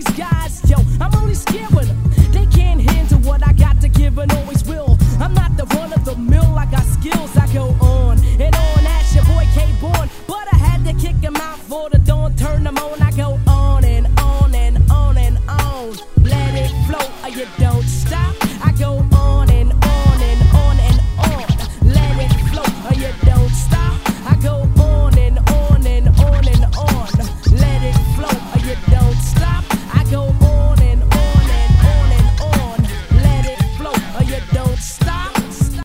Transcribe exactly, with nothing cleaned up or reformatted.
these guys, yo, I'm only scared with them. They can't handle what I got to give and always will. I'm not the run of the mill, I got skills, I go on and on. That's your boy K-Born, but I had to kick him out for the dawn, turn them on. I go on and on and on and on. Let it flow or you don't stop. I go on